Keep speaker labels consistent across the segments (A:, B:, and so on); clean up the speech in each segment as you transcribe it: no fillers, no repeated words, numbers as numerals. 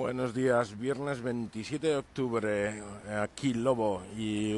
A: Buenos días, viernes 27 de octubre, aquí Lobo y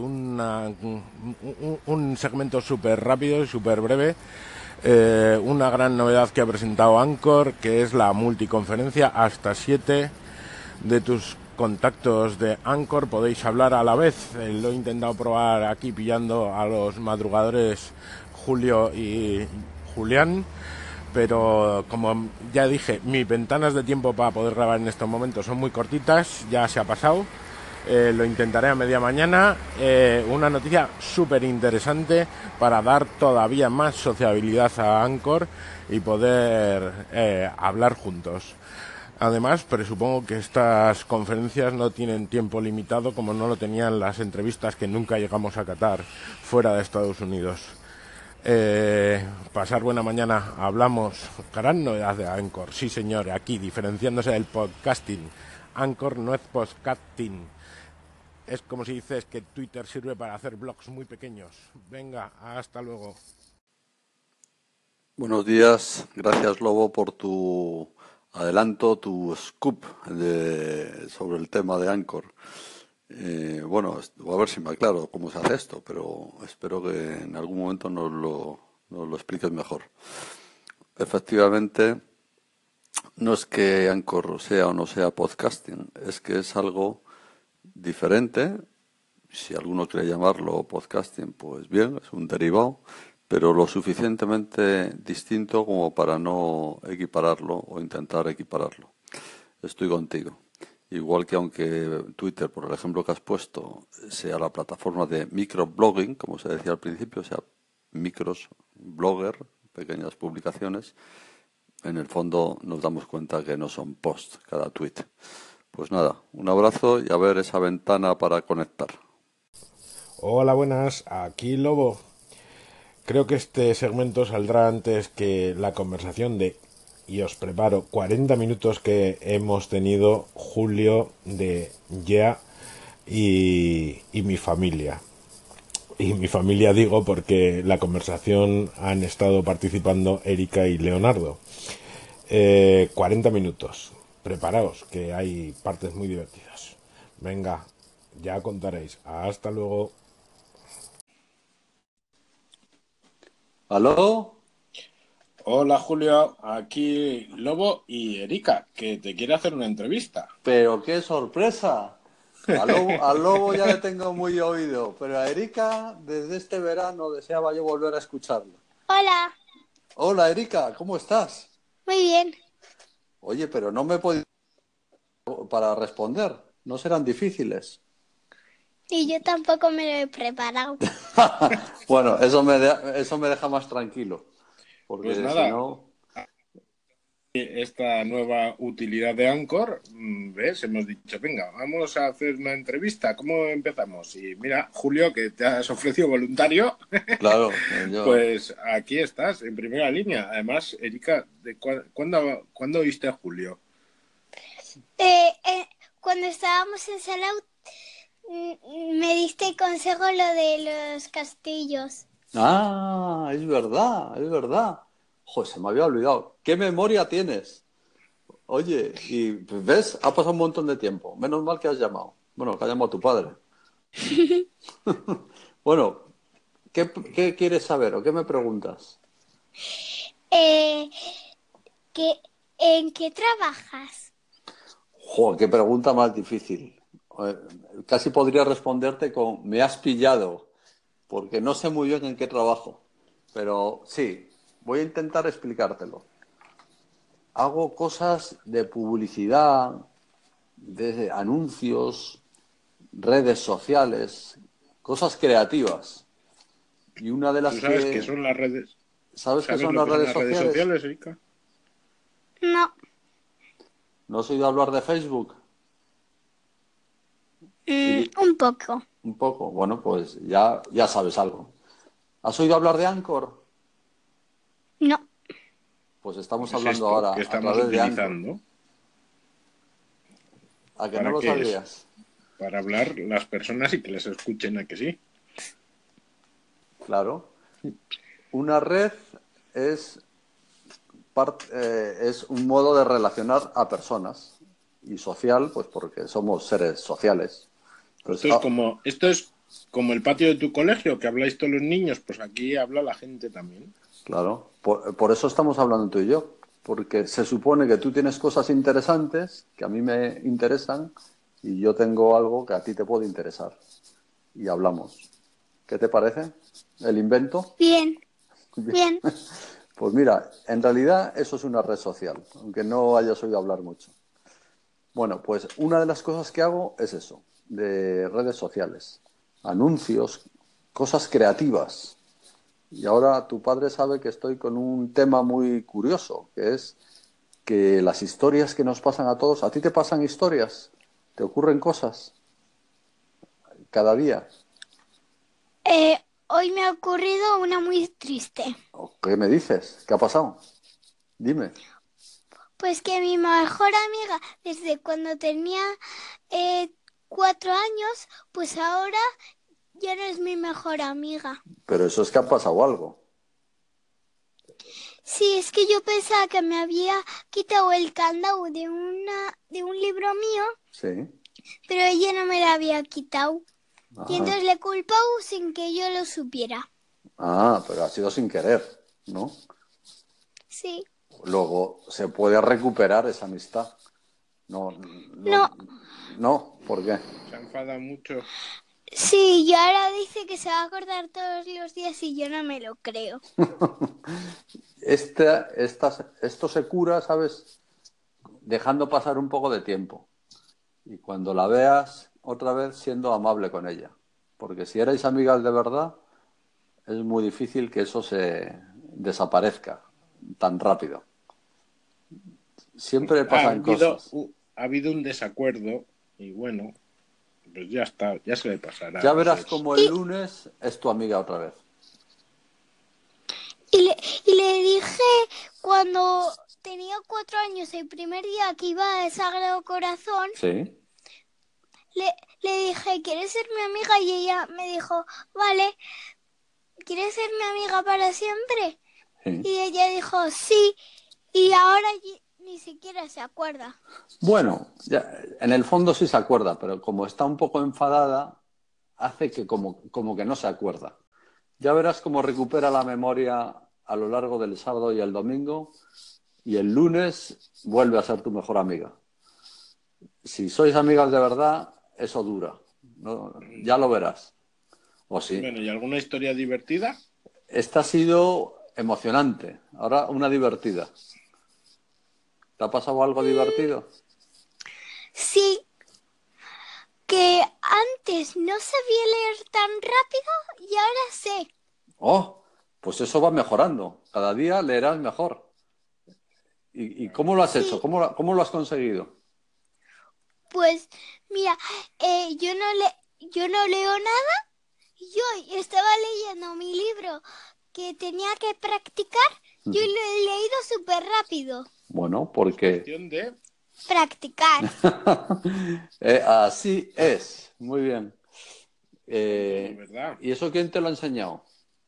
A: un segmento súper rápido y súper breve. Una gran novedad que ha presentado Anchor, que es la multiconferencia. Hasta 7 de tus contactos de Anchor podéis hablar a la vez. Lo he intentado probar aquí pillando a los madrugadores Julio y Julián, pero como ya dije, mis ventanas de tiempo para poder grabar en estos momentos son muy cortitas, ya se ha pasado. Lo intentaré a media mañana. Una noticia súper interesante para dar todavía más sociabilidad a Anchor y poder hablar juntos. Además, presupongo que estas conferencias no tienen tiempo limitado, como no lo tenían las entrevistas que nunca llegamos a catar fuera de Estados Unidos. Pasar buena mañana. Hablamos. Gran novedad de Anchor. Sí, señor, aquí diferenciándose del podcasting. Anchor no es podcasting. Es como si dices que Twitter sirve para hacer blogs muy pequeños. Venga, hasta luego.
B: Buenos días, gracias Lobo por tu adelanto, tu scoop sobre el tema de Anchor. Bueno, a ver si me aclaro cómo se hace esto, pero espero que en algún momento nos lo expliques mejor. Efectivamente, no es que Anchor sea o no sea podcasting, es que es algo diferente. Si alguno quiere llamarlo podcasting, pues bien, es un derivado, pero lo suficientemente distinto como para no equipararlo o intentar equipararlo. Estoy contigo. Igual que aunque Twitter, por el ejemplo que has puesto, sea la plataforma de microblogging, como se decía al principio, o sea, micros, blogger, pequeñas publicaciones, en el fondo nos damos cuenta que no son posts cada tweet. Pues nada, un abrazo y a ver esa ventana para conectar.
A: Hola, buenas. Aquí Lobo. Creo que este segmento saldrá antes que la conversación y os preparo, 40 minutos que hemos tenido Julio de Ya y mi familia. Y mi familia digo porque la conversación han estado participando Erika y Leonardo. 40 minutos. Preparaos, que hay partes muy divertidas. Venga, ya contaréis. Hasta luego.
B: ¿Aló?
A: Hola Julio, aquí Lobo y Erika, que te quiere hacer una entrevista.
B: Pero qué sorpresa. Al lobo ya le tengo muy oído, pero a Erika desde este verano deseaba yo volver a escucharla.
C: Hola,
B: Hola Erika, ¿cómo estás?
C: muy bien.
B: Oye, pero no me he podido para responder, no serán difíciles.
C: Y yo tampoco me lo he preparado.
B: Bueno, eso me deja más tranquilo,
A: Pues
B: porque si
A: nada,
B: no...
A: esta nueva utilidad de Anchor, ¿ves? Hemos dicho, venga, vamos a hacer una entrevista, ¿cómo empezamos? Y mira, Julio, que te has ofrecido voluntario,
B: Claro, yo...
A: pues aquí estás, en primera línea. Además, Erika, ¿cuándo oíste a Julio?
C: Eh, eh, Cuando estábamos en Salau, me diste consejo lo de los castillos.
B: Ah, es verdad, es verdad. Joder, se me había olvidado. ¿Qué memoria tienes? Oye, y pues, ves, ha pasado un montón de tiempo. Menos mal que has llamado. Bueno, que ha llamado tu padre. Bueno, ¿qué quieres saber o qué me preguntas?
C: Eh, ¿En qué trabajas?
B: Joder, qué pregunta más difícil. Eh, Casi podría responderte con me has pillado, porque no sé muy bien en qué trabajo. Pero sí, voy a intentar explicártelo. Hago cosas de publicidad, de anuncios, redes sociales, cosas creativas. Y una de
A: ¿Tú
B: las
A: sabes qué
B: que...
A: son las redes?
B: ¿Sabes qué
A: ¿Sabes
B: son
A: lo
B: las
A: que son
B: redes
A: las redes
B: sociales?
A: sociales, Erika?
C: No.
B: ¿No has oído hablar de Facebook?
C: Un poco.
B: Un poco. Bueno, pues ya sabes algo. ¿Has oído hablar de Anchor?
C: No.
B: Pues estamos
A: ¿Qué es
B: hablando
A: esto
B: ahora
A: que
B: a
A: estamos
B: través de Anchor.
A: utilizando?
B: ¿A que no
A: ¿Para
B: lo
A: qué es?
B: sabías?
A: Para hablar las personas y que les escuchen, ¿a que sí?
B: Claro. Una red es, es un modo de relacionar a personas. y social, pues porque somos seres sociales. Pues,
A: Esto es como el patio de tu colegio, que habláis todos los niños, pues aquí habla la gente también.
B: claro, por eso estamos hablando tú y yo, porque se supone que tú tienes cosas interesantes que a mí me interesan y yo tengo algo que a ti te puede interesar y hablamos. ¿Qué te parece? ¿El invento?
C: Bien, bien.
B: Pues mira, en realidad eso es una red social, aunque no hayas oído hablar mucho. Bueno, pues una de las cosas que hago es eso, de redes sociales, anuncios, cosas creativas. Y ahora tu padre sabe que estoy con un tema muy curioso, que es que las historias que nos pasan a todos, ¿a ti te pasan historias? ¿Te ocurren cosas cada día?
C: Hoy me ha ocurrido una muy triste.
B: ¿O qué me dices? ¿Qué ha pasado? Dime.
C: Pues que mi mejor amiga, desde cuando tenía 4 años, pues ahora ya no es mi mejor amiga.
B: Pero eso es que ha pasado algo.
C: Sí, es que yo pensaba que me había quitado el candado de un libro mío,
B: Sí.
C: pero ella no me lo había quitado. Y
B: Ah,
C: entonces le he culpado sin que yo lo supiera.
B: pero ha sido sin querer, ¿no?
C: Sí.
B: Luego se puede recuperar esa amistad. No,
C: No,
B: no, ¿por qué?
A: Se enfada mucho.
C: sí, y ahora dice que se va a acordar todos los días y yo no me lo creo.
B: Esto se cura, ¿sabes? Dejando pasar un poco de tiempo. Y cuando la veas otra vez siendo amable con ella. Porque si erais amigas de verdad, es muy difícil que eso se desaparezca tan rápido. Siempre pasan cosas.
A: Ha habido un desacuerdo y bueno, pues ya está, ya se le pasará.
B: Ya
A: Eso
B: verás
A: es.
B: como el lunes es tu amiga otra vez.
C: Y le dije cuando tenía 4 años, el primer día que iba al Sagrado Corazón,
B: Sí.
C: le dije, ¿quieres ser mi amiga? Y ella me dijo, vale, ¿quieres ser mi amiga para siempre?
B: Sí.
C: Y ella dijo, sí, y ahora ni siquiera se acuerda.
B: Bueno, ya, en el fondo sí se acuerda, pero como está un poco enfadada, hace que como que no se acuerda. Ya verás cómo recupera la memoria a lo largo del sábado y el domingo y el lunes vuelve a ser tu mejor amiga. Si sois amigas de verdad, eso dura, ¿no? Ya lo verás. O sí.
A: Bueno, ¿y alguna historia divertida?
B: Esta ha sido emocionante. Ahora una divertida. ¿Te ha pasado algo divertido?
C: Sí, que antes no sabía leer tan rápido y ahora sé.
B: Oh, pues eso va mejorando. Cada día leerás mejor. ¿Y cómo lo has hecho?
C: Sí,
B: ¿Cómo lo has conseguido?
C: pues mira, yo no leo nada. Yo estaba leyendo mi libro que tenía que practicar. Yo lo he leído súper rápido.
B: Bueno, porque
A: Cuestión de...
C: Practicar.
B: así es. Muy bien.
A: Es verdad.
B: ¿Y eso quién te lo ha enseñado?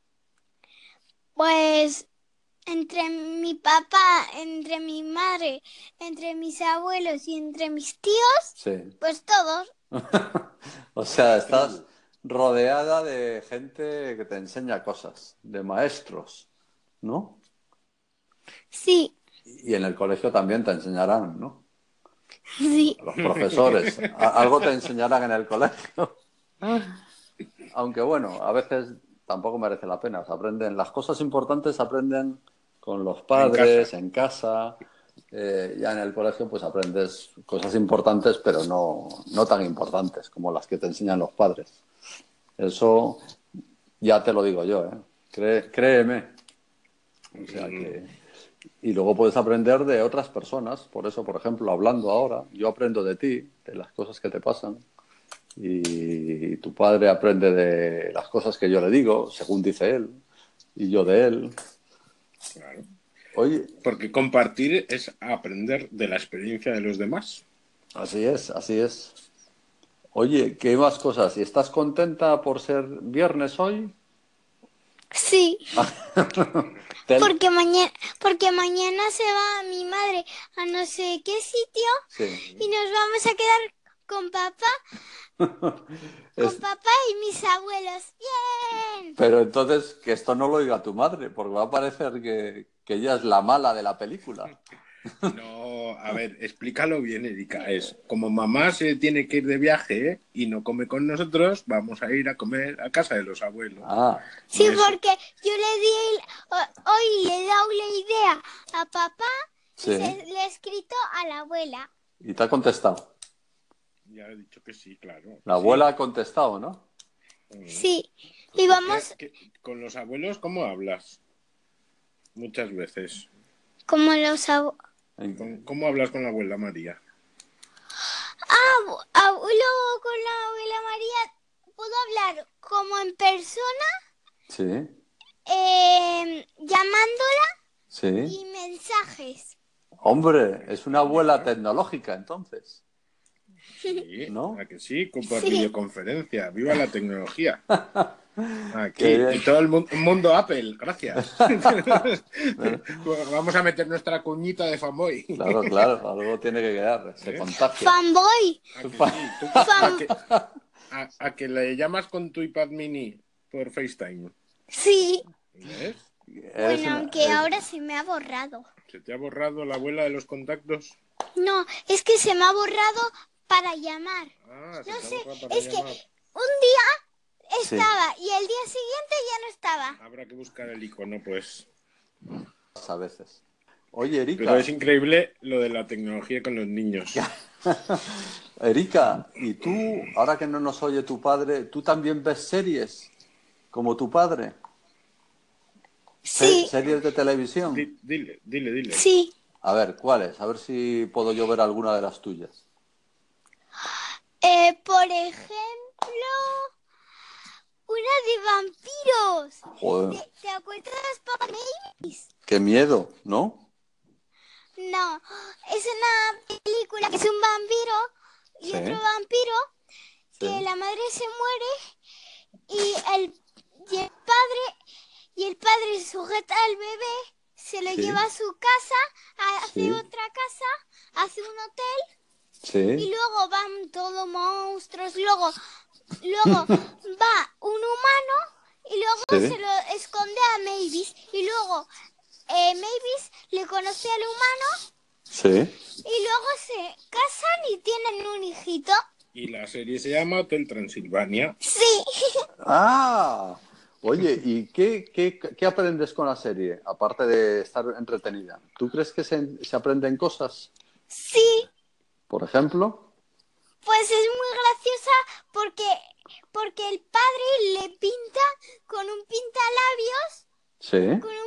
C: Pues entre mi papá, entre mi madre, entre mis abuelos y entre mis tíos,
B: Sí.
C: pues todos.
B: O sea, estás rodeada de gente que te enseña cosas, de maestros, ¿no?
C: Sí,
B: Y en el colegio también te enseñarán, ¿no?
C: sí.
B: Los profesores. Algo te enseñarán en el colegio. Aunque bueno, a veces tampoco merece la pena. Se aprenden, las cosas importantes se aprenden con los
A: En
B: padres,
A: casa.
B: en casa. Ya en el colegio pues aprendes cosas importantes, pero no tan importantes como las que te enseñan los padres. Eso ya te lo digo yo, ¿eh? Créeme. O sea que... Y luego puedes aprender de otras personas. Por eso, por ejemplo, hablando ahora, yo aprendo de ti, de las cosas que te pasan. Y tu padre aprende de las cosas que yo le digo, según dice él, y yo de él.
A: Claro.
B: Oye,
A: Porque compartir es aprender de la experiencia de los demás.
B: así es, así es. Oye, ¿qué más cosas? ¿Y estás contenta por ser viernes hoy?
C: Sí,
B: Tel-
C: porque mañana se va mi madre a no sé qué sitio
B: Sí.
C: y nos vamos a quedar con
B: Es-
C: papá y mis abuelos. ¡Bien!
B: Pero entonces que esto no lo oiga tu madre, porque va a parecer que ella es la mala de la película.
A: No, a ver, explícalo bien, Erika. Es como mamá se tiene que ir de viaje y no come con nosotros, vamos a ir a comer a casa de los abuelos.
B: Ah,
C: Sí,
A: Y eso,
C: porque yo hoy le he dado la idea a papá y
B: sí.
C: le he escrito a la abuela.
B: Y te ha contestado.
A: ya he dicho que sí, claro.
B: La abuela ha contestado, ¿no?
C: Sí,
A: Pues
C: y vamos
A: con los abuelos, ¿cómo hablas? Muchas veces.
C: como los abuelos.
A: ¿Cómo hablas con la abuela María?
C: Luego con la abuela María puedo hablar como en persona,
B: Sí,
C: llamándola
B: sí.
C: y mensajes.
B: Hombre, es una abuela tecnológica, entonces.
A: Sí,
B: ¿No?
A: ¿a que sí? Por
C: Sí.
A: videoconferencia. ¡Viva la tecnología! Aquí,
B: Qué bien.
A: y todo el mundo Apple, gracias. Vamos a meter nuestra cuñita de fanboy.
B: Claro, claro, algo tiene que quedar, se contagia.
C: Fanboy.
A: ¿A que sí? ¿A que le llamas con tu iPad mini por FaceTime?
C: Sí.
A: ¿Ves?
B: Es
C: Bueno,
B: una-
C: aunque
B: es-
C: ahora se me ha borrado.
A: ¿Se te ha borrado la abuela de los contactos?
C: No, es que se me ha borrado para llamar.
A: Ah, se
C: No
A: te ha
C: sé,
A: borrado para
C: es que
A: llamar.
C: un día
B: Sí.
C: estaba y el día siguiente ya no estaba.
A: Habrá que buscar el icono, pues.
B: a veces. Oye,
A: Pero
B: Erika,
A: es increíble lo de la tecnología con los niños.
B: Erika, y tú, ahora que no nos oye tu padre, ¿tú también ves series como tu padre?
C: Sí,
B: ¿Series de televisión?
A: Dile.
C: sí.
B: A ver, ¿cuáles? A ver si puedo yo ver alguna de las tuyas.
C: Por ejemplo, una de vampiros.
B: Joder,
C: ¿Te acuerdas, Papa Mavis?
B: qué miedo, ¿no?
C: No, es una película que es un vampiro y
B: Sí.
C: otro vampiro que
B: Sí.
C: la madre se muere y el padre sujeta al bebé, se lo
B: Sí.
C: lleva a su casa, hace
B: Sí.
C: otra casa, hace un hotel y
B: Sí.
C: luego van todos monstruos, luego va un humano y luego
B: Sí.
C: se lo esconde a Mavis y luego Mavis le conoce al humano
B: Sí.
C: y luego se casan y tienen un hijito.
A: Y la serie se llama Hotel Transilvania.
C: Sí.
B: ¡Ah! Oye, ¿y qué aprendes con la serie, aparte de estar entretenida? ¿Tú crees que se aprenden cosas?
C: Sí,
B: Por ejemplo.
C: pues es muy graciosa porque el padre le pinta con un pintalabios
B: Sí.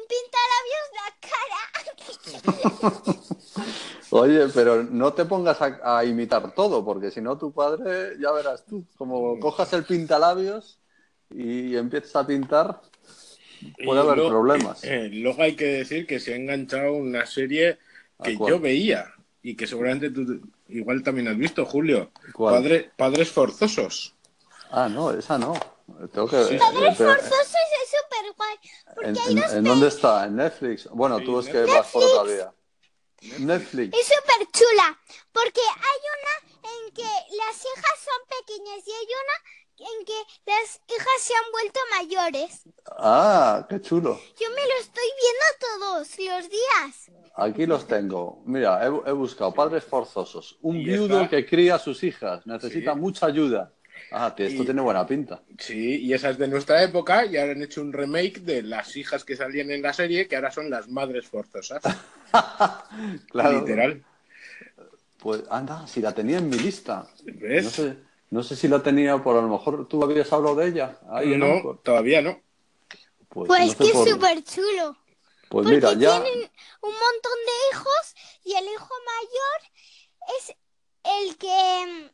C: la cara.
B: Oye, pero no te pongas a imitar todo, porque si no tu padre, ya verás tú, como cojas el pintalabios y empieces a pintar, puede haber problemas.
A: Luego hay que decir que se ha enganchado una serie
B: ¿A
A: que
B: cuál?
A: yo veía y que seguramente tú igual también has visto, Julio.
B: ¿Cuál?
A: Padres forzosos.
B: Ah, no, esa no. Tengo que,
A: Sí,
C: Padres
B: pero,
C: forzosos es súper guay. Porque hay dos
B: ¿en dónde está? ¿En Netflix? Bueno,
A: Sí,
B: tú es que
A: Netflix.
B: vas por otra vía. Netflix.
C: Es súper chula, porque hay una en que las hijas son pequeñas y hay una en que las hijas se han vuelto mayores.
B: Ah, qué chulo.
C: Yo me lo estoy viendo todos los días.
B: Aquí los tengo. Mira, he buscado padres forzosos. Un
A: Y
B: viudo
A: está-
B: que cría a sus hijas. Necesita
A: Sí.
B: mucha ayuda. Ah, esto
A: Y-
B: tiene buena pinta.
A: Sí, y esa es de nuestra época y ahora han hecho un remake de las hijas que salían en la serie, que ahora son las madres forzosas.
B: Claro.
A: Literal.
B: Pues anda, si la tenía en mi lista.
A: ¿Ves?
B: No sé si la tenía, por a lo mejor tú habías hablado de ella. Ahí en
A: No,
B: Anchor.
A: todavía no.
B: Pues no
C: Pues
B: sé
C: que es
B: por...
C: súper chulo.
B: Pues
C: Porque
B: mira, ya...
C: tienen un montón de hijos y el hijo mayor es el que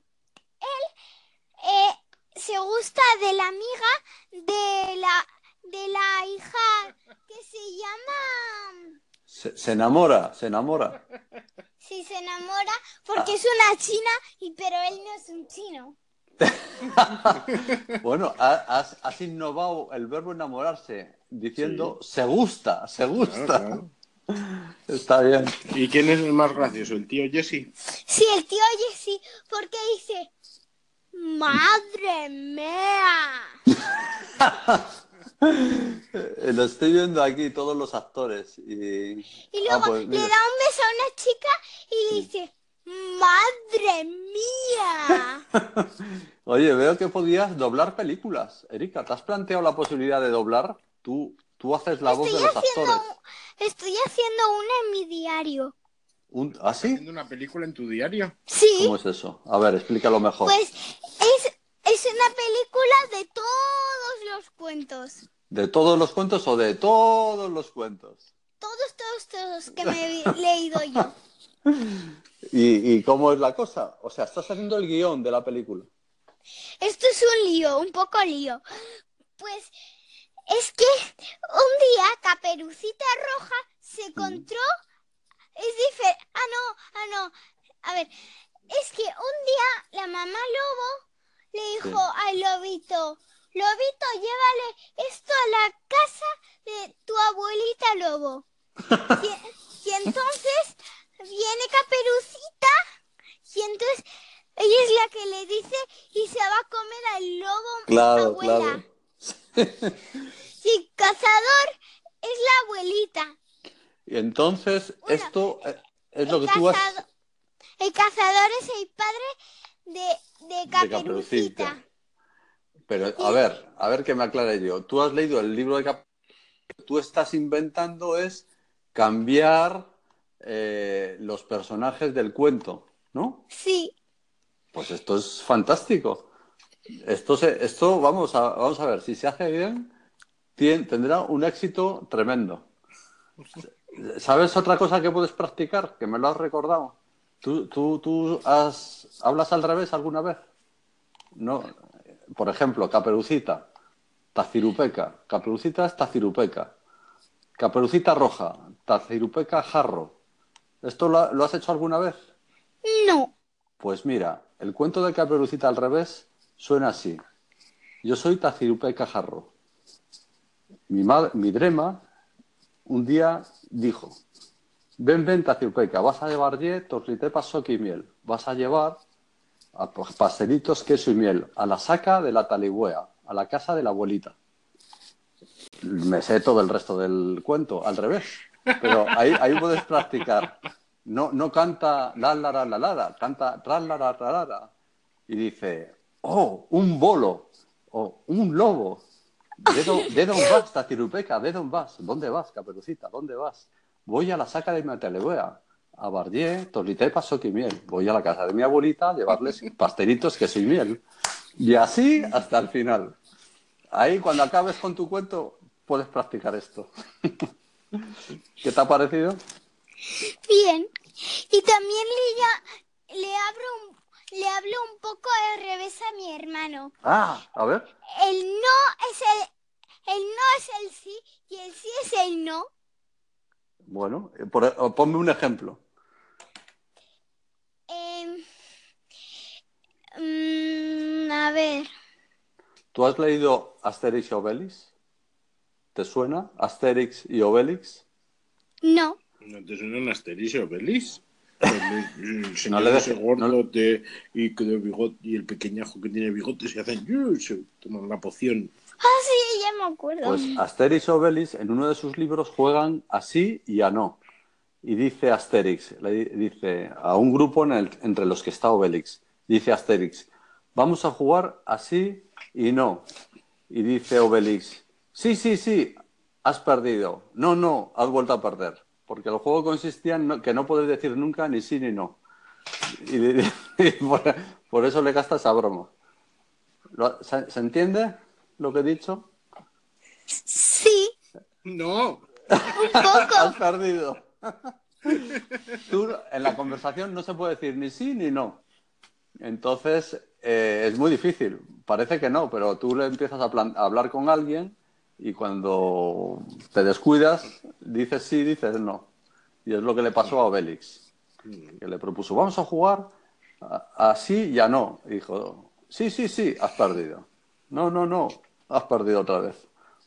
C: se gusta de la amiga de la hija que se llama...
B: Se enamora, se enamora.
C: Sí, se enamora porque es una china, pero él no es un chino.
B: Bueno, has innovado el verbo enamorarse diciendo se gusta, se gusta.
A: Claro.
B: Está bien.
A: ¿Y quién es el más gracioso? ¿El tío Jesse?
C: Sí, el tío Jesse, porque dice, ¡madre mía!
B: Lo estoy viendo aquí, todos los actores. Y
C: luego
B: pues
C: le
B: mira.
C: da un beso a una chica y le dice, ¡madre mía!
B: Oye, veo que podías doblar películas. Erika, ¿te has planteado la posibilidad de doblar? Tú haces la voz de los actores.
C: Estoy haciendo una en mi diario.
B: ¿Ah,
A: ¿Estás
B: sí?
A: haciendo una película en tu diario?
C: Sí,
B: ¿Cómo es eso? A ver, explícalo mejor.
C: pues es una película de todos los cuentos.
B: ¿De todos los cuentos o de todos los cuentos?
C: Todos que me he leído yo.
B: ¿Y cómo es la cosa? O sea, estás haciendo el guión de la película.
C: Esto es un lío, un poco lío. Pues es que un día Caperucita Roja se encontró... Es diferente... no. A ver, es que un día la mamá lobo le dijo al lobito, lobito, llévale esto a la casa de tu abuelita lobo. Y entonces viene Caperucita y entonces ella es la que le dice y se va a comer al lobo
B: Claro,
C: abuela.
B: claro.
C: Sí, Cazador es la abuelita.
B: Y entonces,
C: Bueno,
B: esto es lo que tú has...
C: El cazador es el padre de Caperucita.
B: Pero, a ver que me aclare yo. Tú has leído el libro de Caperucita. Lo que tú estás inventando es cambiar los personajes del cuento, ¿no?
C: Sí.
B: Pues esto es fantástico. Esto vamos a ver, si se hace bien, tendrá un éxito tremendo. ¿Sabes otra cosa que puedes practicar? Que me lo has recordado. ¿Tú hablas al revés alguna vez? No. Por ejemplo, Caperucita, Tacirupeca. Caperucita es Tacirupeca. Caperucita Roja, Tacirupeca Jarro. ¿Esto lo has hecho alguna vez?
C: No.
B: Pues mira, el cuento de Caperucita al revés suena así. Yo soy Tacirupeca Jarro. Mi drema un día dijo: ven, Tacirupeca, vas a llevar torlitepas, soque y miel. Vas a llevar pastelitos, queso y miel a la saca de la taligüea, a la casa de la abuelita. Me sé todo el resto del cuento al revés, pero ahí puedes practicar. No canta la, canta la. Y dice: oh, un bolo, o un lobo. ¿De dónde vas, Tacirupeca? ¿De dónde vas? ¿Dónde vas, Caperucita? ¿Dónde vas? Voy a la saca de mi taligüea, a Bardier, torlitepas, soque y miel. Voy a la casa de mi abuelita a llevarles pastelitos, queso y miel. Y así hasta el final. Ahí, cuando acabes con tu cuento, puedes practicar esto. ¿Qué te ha parecido?
C: Bien. Y también le hablo un poco al revés a mi hermano.
B: Ah, a ver.
C: El no es el sí y el sí es el no.
B: Bueno, ponme un ejemplo.
C: A ver.
B: ¿Tú has leído Asterix y Obelix? ¿Te suena Asterix y Obelix?
C: No.
A: ¿No te suenan Asterix y Obelix? El señor
B: le
A: ese
B: dejes,
A: gordote y de bigote, y el pequeñajo que tiene bigote se hacen, se toman la poción.
C: Ah, sí, ya me acuerdo.
B: Pues Asterix y Obelix en uno de sus libros juegan a sí y a no. Y dice Asterix, le dice a un grupo entre los que está Obelix, dice Asterix: vamos a jugar a sí y no. Y dice Obelix: sí, has perdido. No, has vuelto a perder. Porque el juego consistía en que no puedes decir nunca ni sí ni no. Y por eso le gastas esa broma. ¿Se entiende lo que he dicho?
C: Sí.
A: No.
C: Un poco.
B: Has perdido. Tú, en la conversación no se puede decir ni sí ni no. Entonces, es muy difícil. Parece que no, pero tú le empiezas a hablar con alguien y cuando te descuidas, dices sí, dices no. Y es lo que le pasó a Obelix, que le propuso: vamos a jugar a sí y a no. Y dijo: Sí, has perdido. No, has perdido otra vez.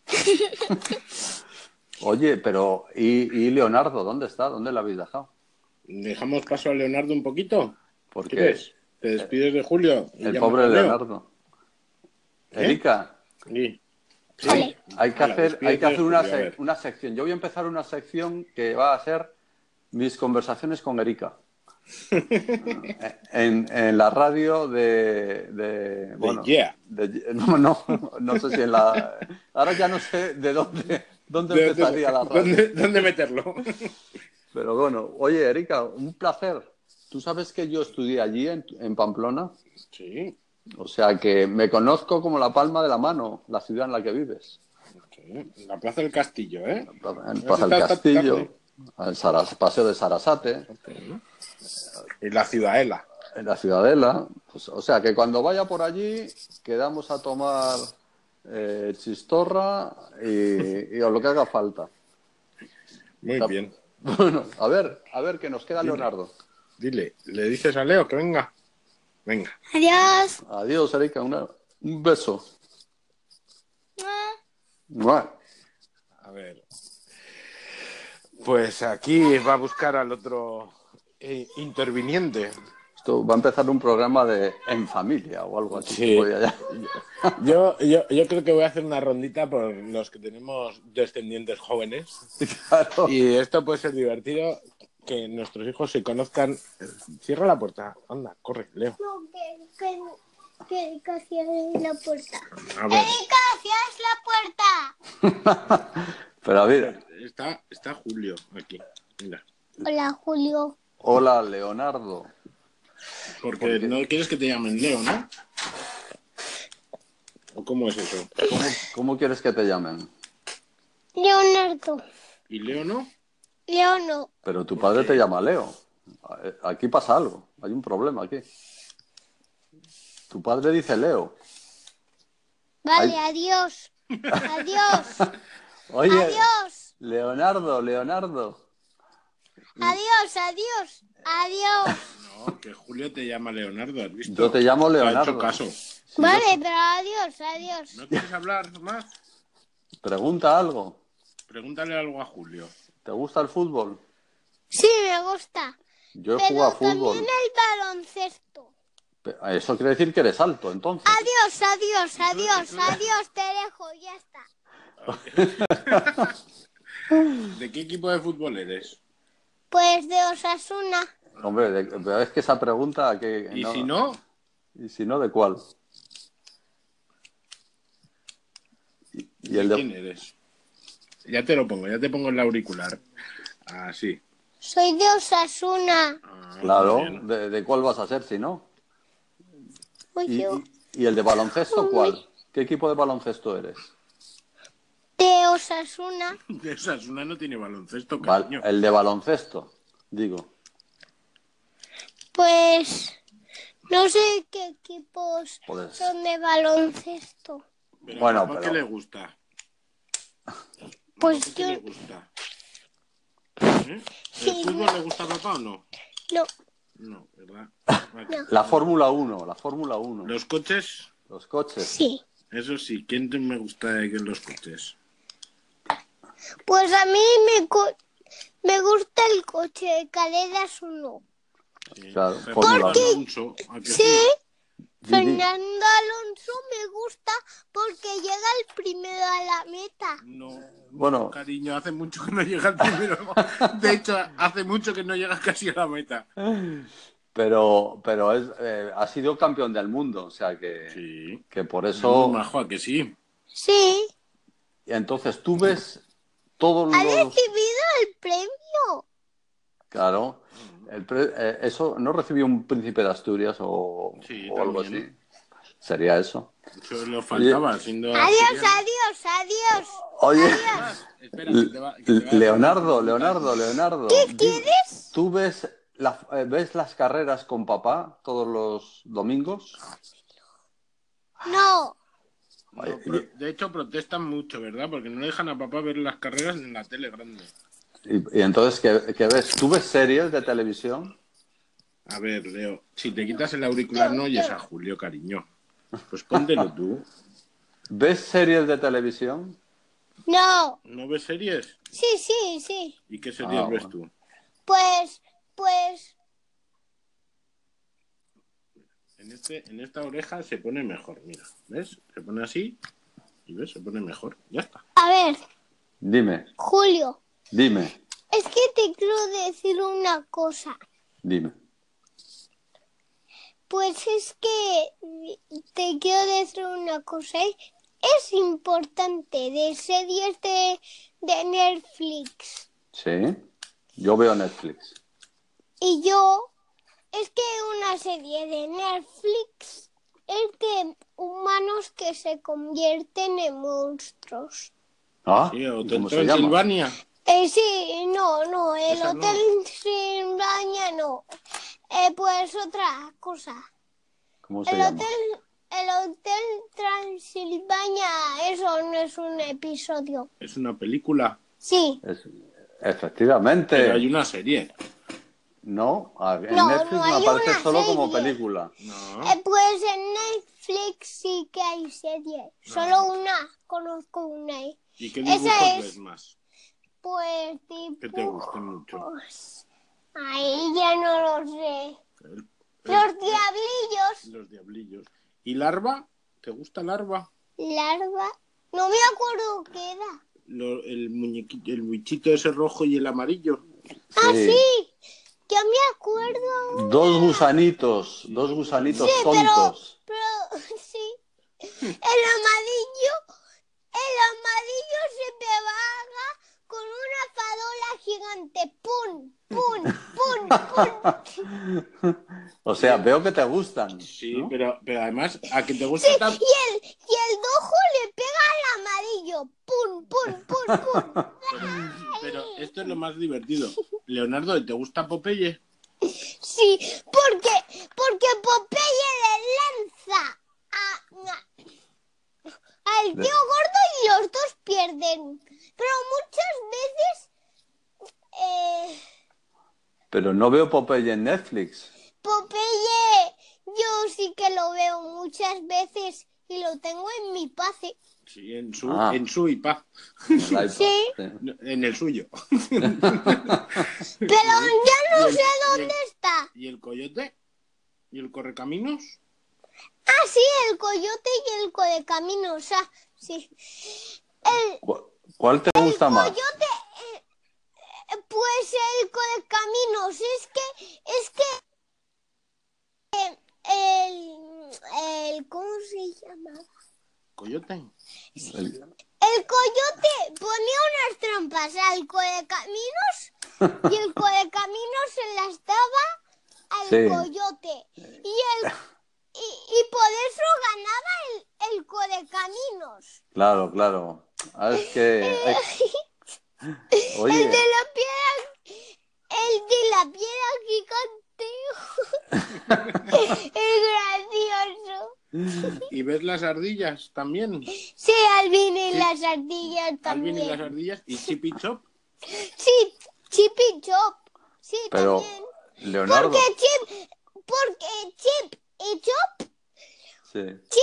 B: Oye, pero ¿y Leonardo? ¿Dónde está? ¿Dónde lo habéis dejado?
A: ¿Dejamos paso a Leonardo un poquito?
B: Porque
A: ¿Quieres? ¿Te despides de Julio y
B: el
A: llamas
B: pobre
A: a Leo?
B: Leonardo.
A: ¿Eh?
B: Erika,
A: Sí.
B: hay,
A: Sí.
B: hay que
A: Hala,
B: hacer
A: despídete de Julio, a ver.
B: una sección. Yo voy a empezar una sección que va a ser mis conversaciones con Erika. En la radio
A: De Yeah.
B: no sé si en la... Ahora ya no sé de dónde empezaría la radio.
A: ¿Dónde meterlo?
B: Pero bueno, oye, Erika, un placer. Tú sabes que yo estudié allí en Pamplona,
A: Sí.
B: o sea que me conozco como la palma de la mano la ciudad en la que vives.
A: Sí. La Plaza del Castillo, ¿eh?
B: En Plaza del Castillo, al Paseo de Sarasate,
A: Y la Ciudadela.
B: en la Ciudadela. Pues, o sea que cuando vaya por allí quedamos a tomar chistorra y o lo que haga falta.
A: Muy bien.
B: Bueno, a ver, que nos queda Leonardo.
A: Dile, ¿le dices a Leo que venga? Venga.
C: Adiós.
B: Adiós, Erika, un beso.
C: Ah,
B: Mua.
A: A ver. Pues aquí va a buscar al otro interviniente.
B: Esto va a empezar un programa de En Familia o algo así.
A: Sí.
B: Voy allá.
A: Yo creo que voy a hacer una rondita por los que tenemos descendientes jóvenes.
B: Claro.
A: Y esto puede ser divertido, que nuestros hijos se conozcan. Cierra la puerta. Anda, corre, Leo.
C: no, que cierres la puerta.
A: A ver,
C: Erika, cierras la puerta.
B: Pero a ver,
A: está Julio aquí. Mira.
C: Hola, Julio.
B: hola, Leonardo.
A: Porque no quieres que te llamen Leo, ¿no? ¿O cómo es eso?
B: ¿Cómo quieres que te llamen?
C: Leonardo.
A: ¿Y Leo no?
C: Leo no.
B: Pero tu padre te llama Leo. Aquí pasa algo. Hay un problema aquí. Tu padre dice Leo.
C: Vale,
B: Ay.
C: adiós. Adiós.
B: Oye,
C: Adiós.
B: Leonardo.
C: Adiós, adiós. Adiós.
A: No, que Julio te llama Leonardo, ¿has visto?
B: Yo te llamo
A: Te ha
B: Leonardo.
A: hecho caso.
C: Vale, pero adiós, adiós.
A: ¿No quieres hablar más?
B: Pregunta algo.
A: Pregúntale algo a Julio.
B: ¿Te gusta el fútbol?
C: Sí, me gusta.
B: Yo he
C: Pero
B: jugado a fútbol.
C: también el baloncesto.
B: Eso quiere decir que eres alto, entonces.
C: Adiós, adiós, adiós, adiós, te dejo, ya está.
A: ¿De qué equipo de fútbol eres?
C: Pues de Osasuna.
B: Hombre, pero es que esa pregunta que...
A: ¿Y si no?
B: ¿Y si no, de cuál? Y el
A: ¿De
B: de...
A: quién eres? Ya te pongo el auricular. Así.
C: Soy de Osasuna.
B: Claro,
A: Muy bien.
B: ¿de cuál vas a ser si no?
C: Uy, yo.
B: ¿Y el de baloncesto cuál? ¿Qué equipo de baloncesto eres?
C: De Osasuna.
A: De Osasuna no tiene baloncesto,
B: Val-
A: cariño.
B: el de baloncesto, digo.
C: Pues no sé qué equipos
B: Pues-
C: son de baloncesto.
A: Pero
B: Bueno,
A: ¿a papá
B: pero-
A: qué le gusta?
C: Pues
A: ¿Qué
C: yo
A: le gusta? ¿Eh?
C: Sí.
A: ¿El fútbol le gusta a papá o no?
C: no.
A: No, ¿verdad?
C: No.
B: La Fórmula 1, la Fórmula 1.
A: Los coches,
B: Los coches.
C: Sí.
A: eso sí. ¿Quién me gusta de los coches?
C: Pues a mí me gusta el coche de carreras 1.
A: Sí.
B: Claro,
A: Fernando
B: Fórmula
A: Alonso, ¿a que
C: Sí.
B: Di.
C: Fernando Alonso me gusta porque llega el primero a la meta.
A: No,
B: Bueno,
A: cariño, hace mucho que no llega el primero. De hecho, hace mucho que no llega casi a la meta.
B: pero ha sido campeón del mundo, o sea que,
A: Sí.
B: que por
A: Muy
B: eso...
A: majo, ¿a que sí?
C: Sí.
B: Y entonces tú ves todos
C: Ha
B: los...
C: recibido el premio.
B: Claro, eso no recibió un príncipe de Asturias
A: Sí,
B: o algo
A: también.
B: así. Sería eso.
A: Eso le faltaba, siendo
C: Adiós,
A: asturiano.
C: adiós, adiós.
B: Oye,
A: Espera, que te va a hacer
B: Leonardo,
A: una pregunta.
B: Leonardo.
C: ¿Qué quieres?
B: ¿Tú ves las carreras con papá todos los domingos?
C: No.
A: No,
B: Oye,
A: de hecho, protestan mucho, ¿verdad? Porque no dejan a papá ver las carreras en la tele grande.
B: Y entonces, ¿qué ves? ¿Tú ves series de televisión?
A: A ver, Leo, si te quitas el auricular no oyes a Julio, cariño. Pues póntelo tú.
B: ¿Ves series de televisión?
C: No.
A: ¿No ves series?
C: Sí.
A: ¿Y qué series ves
B: bueno.
A: tú?
C: Pues,
A: En esta oreja se pone mejor, mira. ¿Ves? Se pone así y ves, se pone mejor. Ya está.
C: a ver,
B: Dime,
C: Julio,
B: dime,
C: es que te quiero decir una cosa.
B: dime.
C: Pues es que te quiero decir una cosa. Es importante de series de Netflix.
B: Sí, yo veo Netflix.
C: Y yo, es que una serie de Netflix es de humanos que se convierten en monstruos.
B: Ah,
A: Sí,
B: ¿y
A: Hotel
B: cómo se llama?
A: Transilvania.
C: Sí, no, el
A: Esa no.
C: Hotel Transilvania no. Pues otra cosa.
B: ¿Cómo se llama?
C: El Hotel Transilvania, eso no es un episodio.
A: Es una película,
C: Sí.
B: Efectivamente.
A: pero hay una serie.
B: No, en
C: No,
B: Netflix
C: no
B: me
C: hay
B: aparece
C: una
B: solo como
C: serie.
B: película.
A: No.
C: Pues en Netflix sí que hay series. Solo una, conozco una.
A: ¿Y qué
C: Esa
A: dibujos
C: es,
A: ves más?
C: pues, tipo...
A: Que te gusten mucho.
C: Ahí ya no lo sé.
A: El-
C: Los diablillos.
A: Los diablillos. ¿Y Larva? ¿Te gusta Larva?
C: Larva. No me acuerdo qué era.
A: El muñequito, el bichito ese rojo y el amarillo.
C: Ah,
B: Sí.
C: sí. Ya me acuerdo.
B: Dos gusanitos
C: Sí,
B: tontos.
C: pero sí. El amarillo se pegaba con una farola gigante. ¡Pum!
B: O sea, veo que te gustan.
A: Sí,
B: ¿no?
A: pero además, a que te gusta
C: Sí,
A: tanto.
C: y el dojo le pega al amarillo. ¡Pum!
A: Pero esto es lo más divertido. Leonardo, ¿te gusta Popeye?
C: Sí, porque Popeye le lanza al tío gordo y los dos pierden. Pero muchas veces
B: Pero no veo Popeye en Netflix.
C: Popeye yo sí que lo veo muchas veces y lo tengo en mi pase.
A: Sí, en
B: Ah.
A: su iPad.
B: En el iPad.
C: Sí.
A: En el suyo.
C: Pero ya no sé dónde está.
A: ¿Y el coyote? ¿Y el correcaminos?
C: Ah, sí, el coyote y el correcaminos. Ah, sí.
B: ¿Cuál te gusta
C: El
B: más?
C: coyote, pues el correcaminos. Es que ¿cómo se llama?
A: ¿Coyote?
C: El coyote ponía unas trampas al correcaminos y el correcaminos se las daba al
B: Sí.
C: coyote. Y por eso ganaba el correcaminos.
B: Claro. Ah, es que... Oye,
C: El de la piedra gigante. Es gracioso.
A: ¿Y ves las ardillas también?
C: Sí, Alvin y
A: Sí.
C: las ardillas también.
A: Alvin y las ardillas y Chip y Chop.
C: Sí, Chip y Chop. Sí,
B: pero
C: también.
B: Leonardo...
C: Porque Chip y Chop,
B: Sí.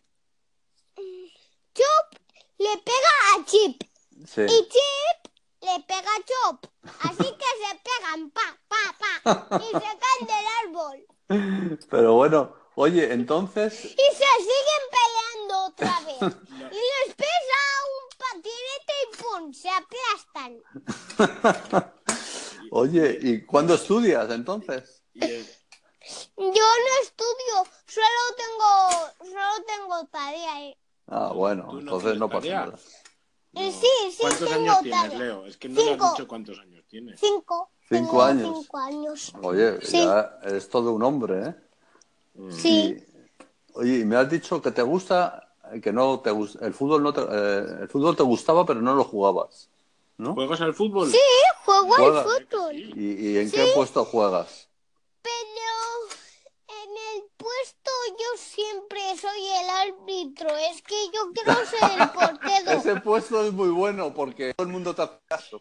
C: Chop le pega a Chip.
B: Sí.
C: Y Chip le pega a Chop. Así que se pegan, pa. Y se caen del árbol.
B: Pero bueno, oye, entonces...
C: Y se siguen peleando otra vez. Y les pesa un patinete y ¡pum! Se aplastan.
B: Oye, ¿y cuándo estudias entonces?
C: Yo no estudio, solo tengo tarea.
B: Ah, bueno,
A: ¿Tú no
B: entonces
A: tienes
B: no pasa
A: tarea?
B: nada.
C: Sí,
A: ¿Cuántos
C: tengo
A: años tienes,
C: tarea.
A: Leo? Es que no me has
C: 5.
A: dicho cuántos años tienes.
C: 5.
B: 5
C: Tengo
B: años.
C: 5 años.
B: Oye,
C: Sí.
B: ya eres todo un hombre, ¿eh?
C: Sí.
B: Oye, y me has dicho que te gusta, que no te gusta, el fútbol te gustaba, pero no lo jugabas, ¿no?
A: ¿Juegas al fútbol?
C: Sí, juego al
B: ¿Juegas?
C: fútbol.
B: ¿Y en qué puesto juegas?
C: Pero en el puesto yo siempre soy el árbitro. Es que yo quiero ser el portero.
B: Ese puesto es muy bueno porque todo el mundo te hace caso.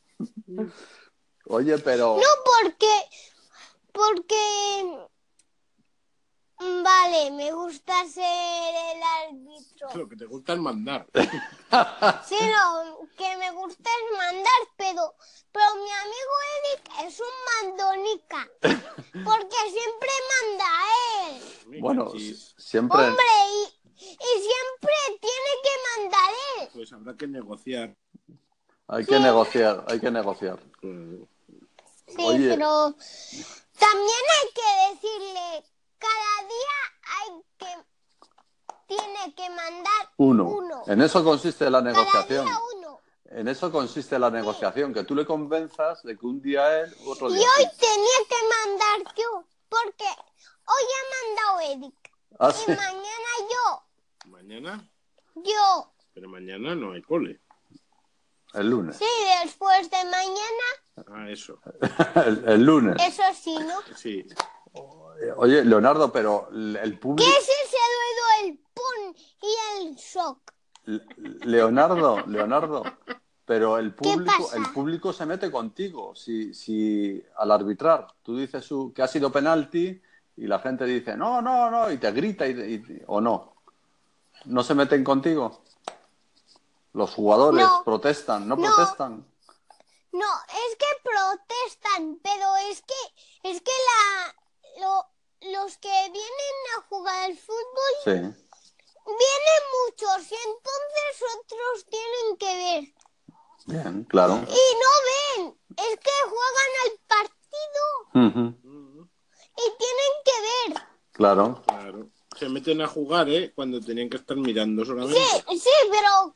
B: Oye, pero...
C: No, porque... Vale, me gusta ser el árbitro.
A: Lo que te gusta es mandar.
C: Sí, lo que me gusta es mandar, pero mi amigo Eric es un mandonica. Porque siempre manda a él.
B: Bueno,
A: Cachis.
B: siempre...
C: Hombre, y siempre tiene que mandar él.
A: Pues habrá que negociar.
B: Hay que negociar, hay que negociar.
C: Sí,
B: Oye.
C: pero también hay que decirle, cada día tiene que mandar uno.
B: En eso consiste la negociación.
C: Cada día uno.
B: En eso consiste la negociación, que tú le convenzas de que un día él, otro
C: Y
B: día
C: hoy
B: tú.
C: tenía que mandar yo, porque hoy ha mandado Eric.
B: ¿Ah,
C: Y
B: sí?
C: mañana yo.
A: ¿Mañana?
C: Yo.
A: Pero mañana no hay cole.
B: El lunes.
C: Sí, después de mañana,
A: Ah, eso.
B: El lunes.
C: eso sí, ¿no?
A: Sí.
B: Oye, Leonardo, pero el público...
C: ¿Qué es ese ruido, el pum y el shock?
B: Leonardo, pero el
C: pasa?
B: público se mete contigo. Si al arbitrar tú dices que ha sido penalti y la gente dice no, y te grita o no. ¿No se meten contigo? Los jugadores
C: No.
B: protestan, ¿no
C: No.
B: protestan?
C: No, es que protestan, pero es que los que vienen a jugar al fútbol
B: Sí.
C: vienen muchos y entonces otros tienen que ver.
B: Bien, claro.
C: Y no ven, es que juegan al partido
B: Ujú.
C: y tienen que ver.
B: Claro.
A: Claro. Se meten a jugar, cuando tenían que estar mirando solamente.
C: Sí, pero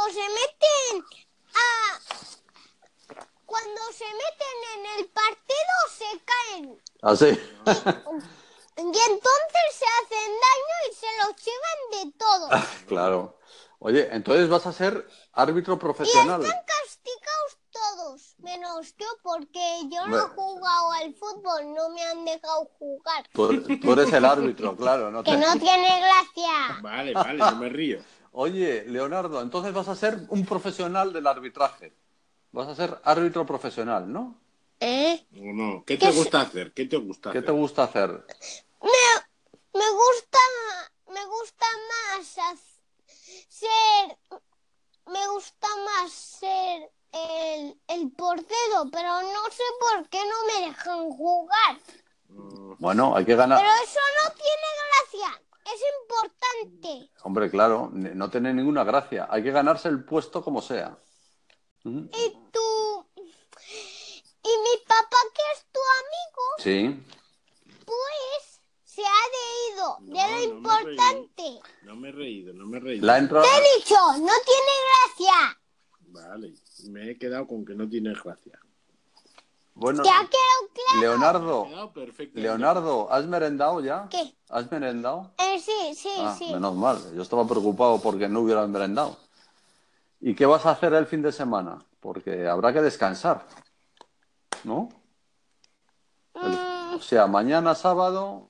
C: cuando se meten en el partido se caen.
B: Así.
C: Y entonces se hacen daño y se los llevan de todo.
B: Claro. Oye, entonces vas a ser árbitro
C: Y
B: profesional.
C: están castigados todos, menos yo, porque yo no he jugado al fútbol, no me han dejado jugar.
B: Tú eres el árbitro, claro.
C: Que no tiene gracia.
A: Vale, no me río.
B: Oye, Leonardo, entonces vas a ser un profesional del arbitraje. Vas a ser árbitro profesional, ¿no?
A: ¿O no? ¿Qué te gusta hacer? ¿Qué te gusta
B: ¿Qué
A: hacer?
B: te gusta hacer?
C: Me gusta más ser el portero, pero no sé por qué no me dejan jugar.
B: Bueno, hay que ganar.
C: Pero eso no tiene gracia. Es importante.
B: Hombre, claro, no tiene ninguna gracia. Hay que ganarse el puesto como sea. Ujú.
C: Y mi papá, que es tu amigo,
B: Sí.
C: pues se ha reído de lo
A: No me he
C: importante.
A: No me he reído.
B: La entra...
C: Te he dicho, no tiene gracia.
A: Vale, me he quedado con que no tiene gracia.
B: Bueno,
C: ¿Te ha quedado claro?
A: Me he
B: Leonardo,
A: quedado perfecto.
B: Leonardo, ¿has merendado ya?
C: ¿Qué?
B: ¿Has merendado?
C: Sí.
B: Menos mal. Yo estaba preocupado porque no hubieras merendado. ¿Y qué vas a hacer el fin de semana? Porque habrá que descansar, ¿no? O sea, mañana sábado...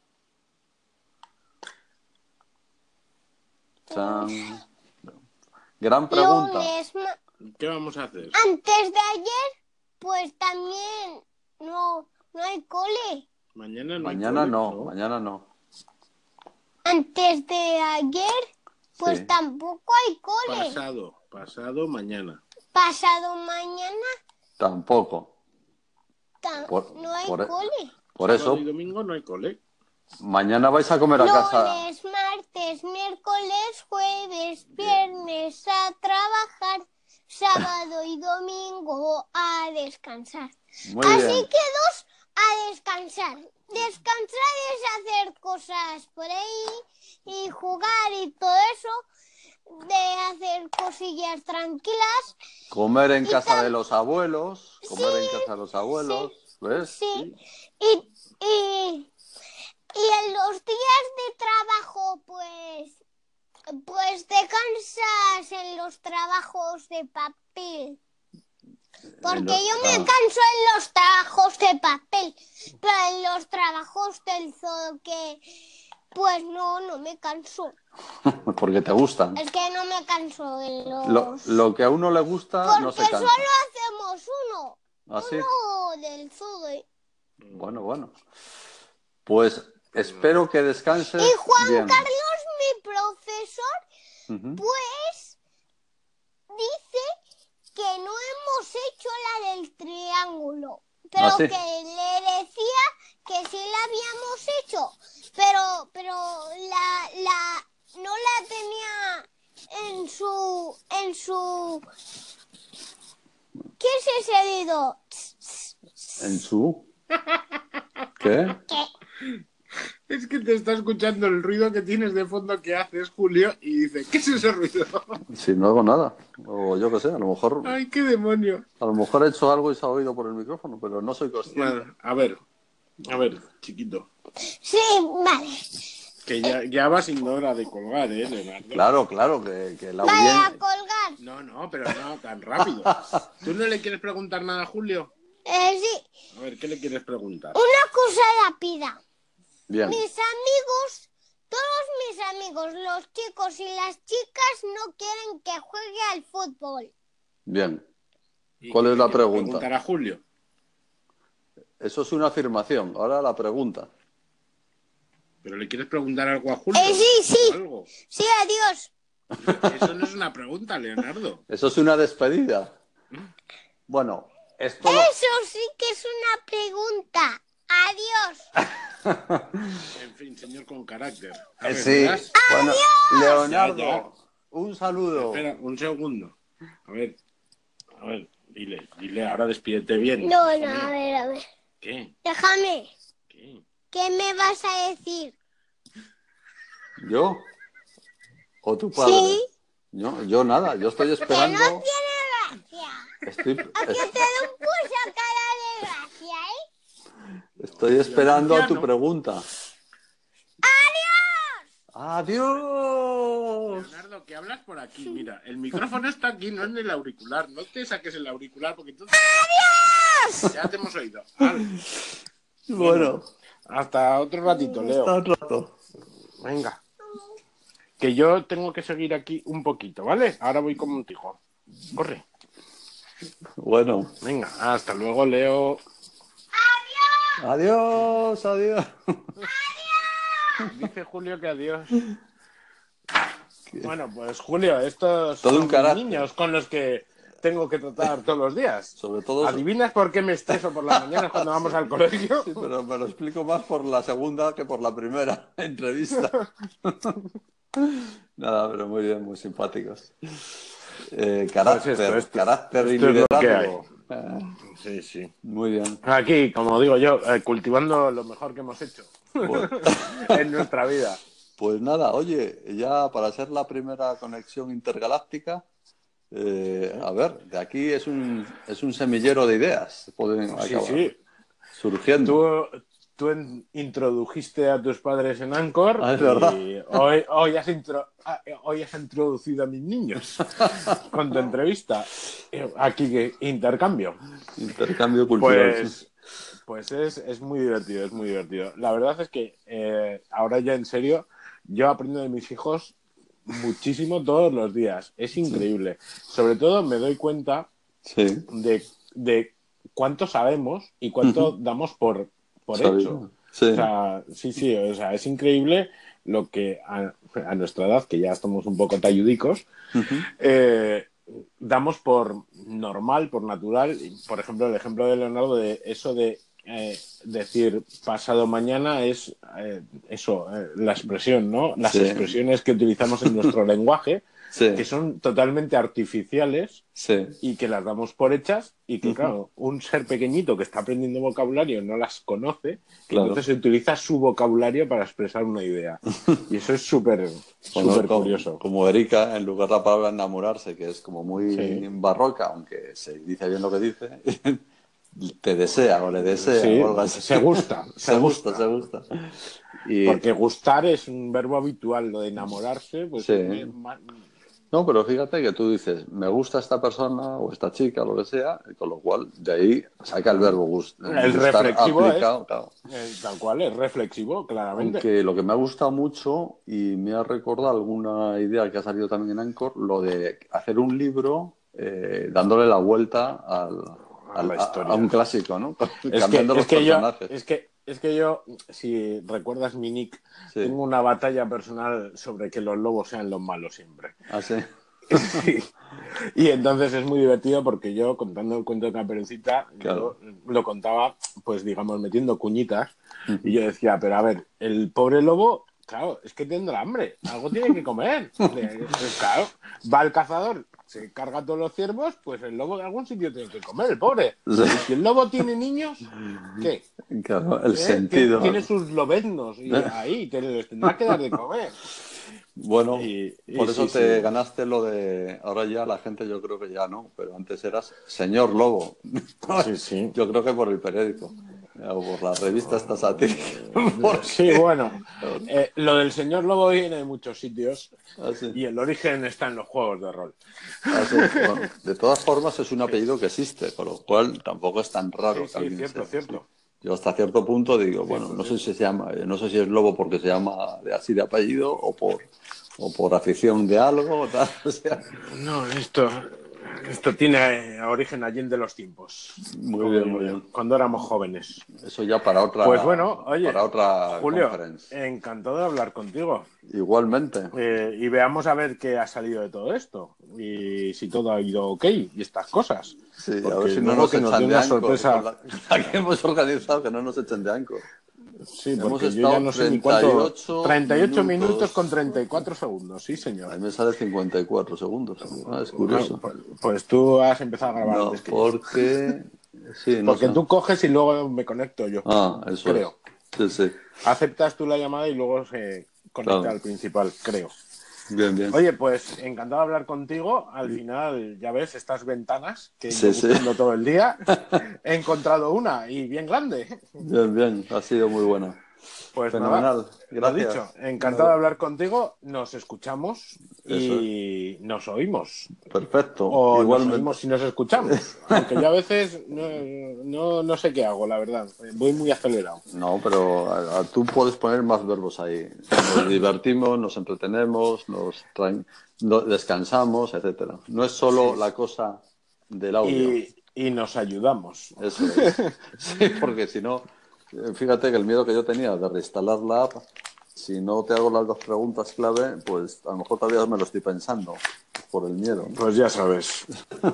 B: Gran pregunta.
C: Lunes,
A: ¿Qué vamos a hacer?
C: antes de ayer, pues también no hay cole.
A: Mañana no. hay
B: Mañana
A: cole,
B: no, mañana no.
C: Antes de ayer, pues
B: Sí.
C: tampoco hay cole.
A: Pasado mañana.
C: Pasado mañana
B: Tampoco.
C: no hay
B: por-
C: cole.
B: Por
A: Sábado
B: eso,
A: y domingo no hay cole.
B: mañana vais a comer a casa.
C: Lunes, martes, miércoles, jueves, viernes a trabajar, sábado y domingo a descansar.
B: Muy
C: Así
B: bien.
C: que 2 a descansar. Descansar es hacer cosas por ahí y jugar y todo eso, de hacer cosillas tranquilas.
B: Comer en casa de los abuelos. Comer en casa de los abuelos. ¿Ves?
C: Sí. Y en los días de trabajo, pues descansas en los trabajos de papel. Porque yo me canso en los trabajos de papel, pero en los trabajos del zoo que, pues no me canso.
B: Porque te gustan.
C: Es que no me canso en los...
B: Lo que a uno le gusta no se
C: Porque
B: cansa.
C: solo hacemos uno.
B: ¿Ah, sí?
C: Uno del zoo.
B: Bueno. Pues espero que descanses
C: Y Juan
B: bien.
C: Carlos pues dice que no hemos hecho la del triángulo, pero
B: ¿Ah, sí?
C: que le decía que sí la habíamos hecho, pero no la tenía en su ¿qué es ese dedo?
B: ¿En su? ¿Qué?
C: ¿Qué?
A: Es que te está escuchando el ruido que tienes de fondo que haces, Julio, y dice, ¿qué es ese ruido?
B: Si no hago nada. O yo qué sé,
A: ¡Ay, qué demonio!
B: a lo mejor he hecho algo y se ha oído por el micrófono, pero no soy consciente.
A: Bueno, a ver, chiquito.
C: Sí, vale.
A: Que ya va siendo hora de colgar, Leonardo.
B: Claro, que la
C: Vale, a
B: audiencia...
C: colgar.
A: No, pero no tan rápido. ¿Tú no le quieres preguntar nada a Julio?
C: Sí.
A: A ver, ¿qué le quieres preguntar?
C: Una cosa rápida.
B: Bien,
C: Mis amigos, todos mis amigos, los chicos y las chicas no quieren que juegue al fútbol.
B: bien.
A: ¿Y
B: ¿Cuál
A: qué
B: es
A: le
B: la
A: quieres
B: pregunta?
A: preguntar a Julio?
B: Eso es una afirmación. Ahora la pregunta.
A: ¿Pero le quieres preguntar algo a Julio?
C: Sí.
A: ¿O algo?
C: Sí, adiós.
A: Eso no es una pregunta, Leonardo.
B: Eso es una despedida. Bueno, esto
C: Eso sí que es una pregunta. Adiós.
A: En fin, señor con carácter. A ver,
B: Sí,
A: ¿verás?
B: bueno, Leonardo,
A: Ya.
B: un saludo.
A: Espera, un segundo. A ver, dile, ahora despídete bien.
C: No,
A: hijo
C: a
A: mío.
C: ver.
A: ¿Qué?
C: Déjame.
A: ¿Qué?
C: ¿Qué me vas a decir?
B: ¿Yo? ¿O tu padre?
C: Sí.
B: Yo nada, yo estoy
C: Que
B: esperando.
C: no tiene gracia.
B: Estoy,
C: A que te dé un push a cara de gracia, ¿eh?
B: estoy esperando a tu
A: Violencia, ¿no?
B: pregunta. ¡Adiós!
A: Leonardo, que hablas por aquí. Mira, el micrófono está aquí, no en el auricular. No te saques el auricular porque entonces...
C: ¡Adiós!
A: Ya te hemos oído. Vale.
B: Bueno,
A: Hasta otro ratito, Leo.
B: hasta un rato.
A: Venga. Que yo tengo que seguir aquí un poquito, ¿vale? Ahora voy contigo. Corre.
B: Bueno,
A: Venga, hasta luego, Leo.
B: adiós.
A: Dice Julio que adiós. Bueno, pues Julio, estos
B: Todo
A: son
B: un
A: mis
B: carácter.
A: niños con los que tengo que tratar todos los días.
B: Sobre todo...
A: ¿Adivinas por qué me estreso por las mañanas cuando vamos al colegio?
B: Sí, pero me lo explico más por la segunda que por la primera entrevista. Nada, pero muy bien, muy simpáticos. Carácter,
A: Pues esto
B: carácter y
A: es lo que
B: liderazgo.
A: Sí.
B: Muy bien.
A: Aquí, como digo yo, cultivando lo mejor que hemos hecho
B: Pues,
A: en nuestra vida.
B: pues nada, oye, ya para ser la primera conexión intergaláctica, a ver, de aquí es un semillero de ideas. Pueden acabar surgiendo.
A: Tú introdujiste a tus padres en Anchor
B: Ah, es verdad.
A: y hoy has introducido a mis niños con tu entrevista. Aquí que intercambio.
B: Intercambio cultural.
A: Pues es muy divertido, es muy divertido. La verdad es que ahora ya en serio, yo aprendo de mis hijos muchísimo todos los días. Es increíble. Sobre todo me doy cuenta
B: Sí.
A: de cuánto sabemos y cuánto damos por hecho.
B: Sí.
A: O sea, sí, o sea, es increíble lo que a nuestra edad, que ya estamos un poco talludicos, damos por normal, por natural. Por ejemplo, el ejemplo de Leonardo de eso de decir pasado mañana es la expresión, ¿no? Las expresiones que utilizamos en nuestro lenguaje, que son totalmente artificiales y que las damos por hechas y que, claro, un ser pequeñito que está aprendiendo vocabulario no las conoce, entonces utiliza su vocabulario para expresar una idea. Y eso es súper curioso.
B: Como Erika, en lugar de la palabra enamorarse, que es como muy barroca, aunque se dice bien lo que dice, te desea o le desea o algo así.
A: Se gusta.
B: Y...
A: Porque gustar es un verbo habitual, lo de enamorarse, pues
B: no, pero fíjate que tú dices, me gusta esta persona o esta chica o lo que sea, y con lo cual de ahí saca el verbo gustar.
A: El reflexivo
B: aplicado,
A: tal cual, es reflexivo, claramente.
B: Aunque lo que me ha gustado mucho y me ha recordado alguna idea que ha salido también en Anchor, lo de hacer un libro dándole la vuelta a un clásico, ¿no? Cambiando los personajes.
A: Es que yo, si recuerdas mi nick,
B: Sí.
A: tengo una batalla personal sobre que los lobos sean los malos siempre.
B: ¿Ah, sí?
A: Sí. Y entonces es muy divertido porque yo, contando el cuento de Caperucita,
B: Claro.
A: yo lo contaba, pues digamos, metiendo cuñitas. Y yo decía, pero a ver, el pobre lobo, claro, es que tendrá hambre, algo tiene que comer. Claro, va el cazador, se carga todos los ciervos, pues el lobo de algún sitio tiene que comer, el pobre.
B: Sí.
A: Y si el lobo tiene niños, ¿qué?
B: Claro, el
A: ¿Eh?
B: sentido.
A: Tiene sus lobeznos y ahí les tendrá que dar de comer.
B: Bueno,
A: Y
B: por eso
A: sí,
B: te
A: sí.
B: ganaste lo de... Ahora ya la gente yo creo que ya no, pero antes eras señor Lobo.
A: Sí, sí.
B: Yo creo que por el periódico o por la revista esta satírica.
A: Sí, bueno, lo del señor lobo viene de muchos sitios
B: Así.
A: y el origen está en los juegos de rol.
B: Así. Bueno, de todas formas es un apellido que existe, con lo cual tampoco es tan raro
A: Sí,
B: que
A: sí,
B: alguien
A: cierto,
B: sea
A: cierto.
B: así. Yo hasta cierto punto digo, bueno,
A: Cierto,
B: no sé
A: cierto.
B: si se llama, no sé si es Lobo porque se llama así de apellido o por afición de algo o tal. O sea,
A: No, esto tiene origen allí de los tiempos,
B: muy
A: como
B: bien,
A: digo
B: muy
A: yo,
B: bien.
A: cuando éramos jóvenes.
B: Eso ya para
A: Pues bueno, oye,
B: otra
A: Julio,
B: conference.
A: encantado de hablar contigo.
B: Igualmente.
A: Y veamos a ver qué ha salido de todo esto y si todo ha ido ok y estas cosas.
B: Sí, a ver
A: Porque
B: si no
A: luego
B: nos
A: que nos dé
B: echan de
A: una
B: Anchor con
A: sorpresa.
B: la que hemos organizado, que no nos echen de Anchor.
A: Sí,
B: Hemos
A: porque yo ya
B: estado
A: no sé ni cuánto.
B: 38
A: 38 minutos con
B: minutos.
A: 34 segundos, sí,
B: A
A: señor.
B: mí me sale 54 segundos. Ah, es curioso.
A: Pues tú has empezado a grabar
B: No,
A: antes que yo.
B: porque... Sí, no
A: Porque
B: sé.
A: tú coges y luego me conecto yo,
B: Ah, eso es.
A: creo.
B: Sí, sí,
A: Aceptas tú la llamada y luego se conecta
B: claro.
A: al principal, creo.
B: Bien, bien.
A: Oye, pues encantado de hablar contigo. Al final, ya ves, estas ventanas que yo
B: Sí, sí.
A: buscando todo el día, he encontrado una y bien grande.
B: Bien, bien. Ha sido muy buena.
A: Pues nada,
B: Fenomenal.
A: lo dicho,
B: Gracias.
A: encantado de hablar contigo. Nos escuchamos
B: Eso es.
A: y nos oímos.
B: Perfecto.
A: O nos
B: Igualmente.
A: oímos si nos escuchamos. Aunque yo a veces no sé qué hago, la verdad. Voy muy acelerado.
B: No, pero tú puedes poner más verbos ahí. Nos divertimos, nos entretenemos, descansamos, etcétera. No es solo
A: Sí,
B: la
A: sí.
B: cosa del audio.
A: Y nos ayudamos.
B: Eso es. Sí, porque si no, fíjate que el miedo que yo tenía de reinstalar la app, si no te hago las dos preguntas clave, pues a lo mejor todavía me lo estoy pensando por el miedo.
A: Pues ya sabes.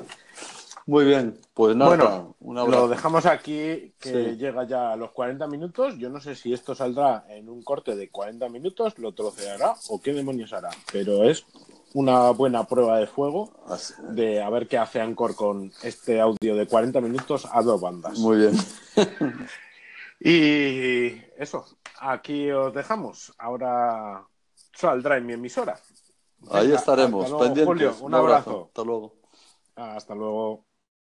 B: Muy bien, pues
A: Bueno,
B: nada, un
A: lo
B: abrazo.
A: dejamos aquí, que
B: Sí,
A: llega ya a los 40 minutos. Yo no sé si esto saldrá en un corte de 40 minutos, lo troceará o qué demonios hará. Pero es una buena prueba de fuego
B: así-
A: de a ver qué hace Anchor con este audio de 40 minutos a dos bandas.
B: muy bien.
A: Y eso, aquí os dejamos. Ahora saldrá en mi emisora.
B: Ahí
A: Venga, hasta
B: estaremos,
A: luego, Julio.
B: pendientes. Un
A: Un
B: abrazo.
A: abrazo.
B: Hasta luego.
A: Hasta luego.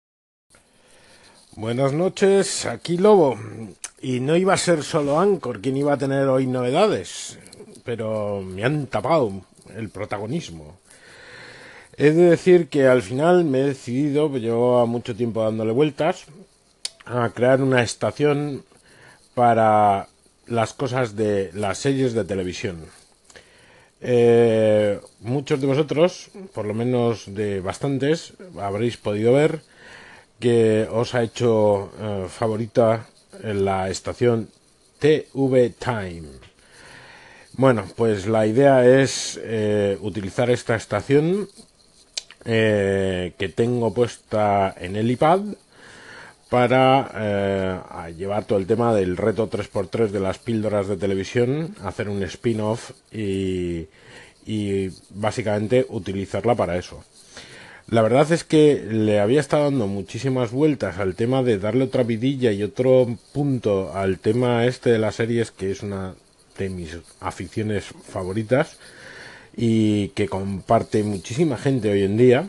A: Buenas noches, aquí Lobo. Y no iba a ser solo Anchor quien iba a tener hoy novedades, pero me han tapado el protagonismo. He de decir que al final me he decidido, pues llevo mucho tiempo dándole vueltas, a crear una estación para las cosas de las series de televisión. Muchos de vosotros, por lo menos de bastantes, habréis podido ver que os ha hecho favorita en la estación TV Time. Bueno, pues la idea es utilizar esta estación que tengo puesta en el iPad para llevar todo el tema del reto 3x3 de las píldoras de televisión, hacer un spin-off y básicamente utilizarla para eso. La verdad es que le había estado dando muchísimas vueltas al tema de darle otra vidilla y otro punto al tema este de las series, que es una de mis aficiones favoritas y que comparte muchísima gente hoy en día.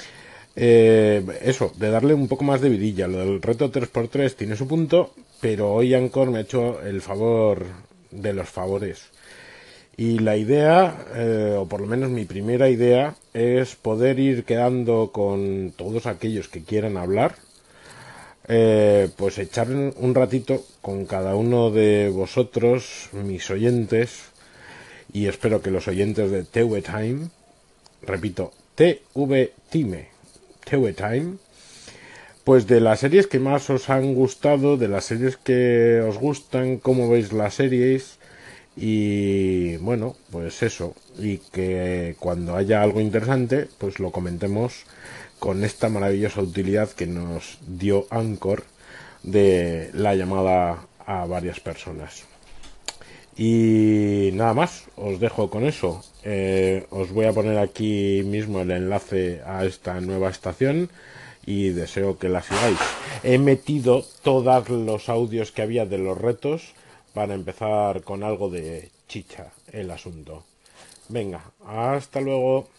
A: Eso, de darle un poco más de vidilla. Lo del reto 3x3 tiene su punto, pero hoy Anchor me ha hecho el favor de los favores. Y la idea, o por lo menos mi primera idea, es poder ir quedando con todos aquellos que quieran hablar, pues echar un ratito con cada uno de vosotros, mis oyentes, y espero que los oyentes de TV Time, repito, TV Time, TV Time, Pues de las series que más os han gustado, de las series que os gustan, cómo veis las series y bueno, pues eso, y que cuando haya algo interesante, pues lo comentemos con esta maravillosa utilidad que nos dio Anchor de la llamada a varias personas. Y nada más, os dejo con eso. Os voy a poner aquí mismo el enlace a esta nueva estación y deseo que la sigáis. He metido todos los audios que había de los retos para empezar con algo de chicha el asunto. Venga, hasta luego.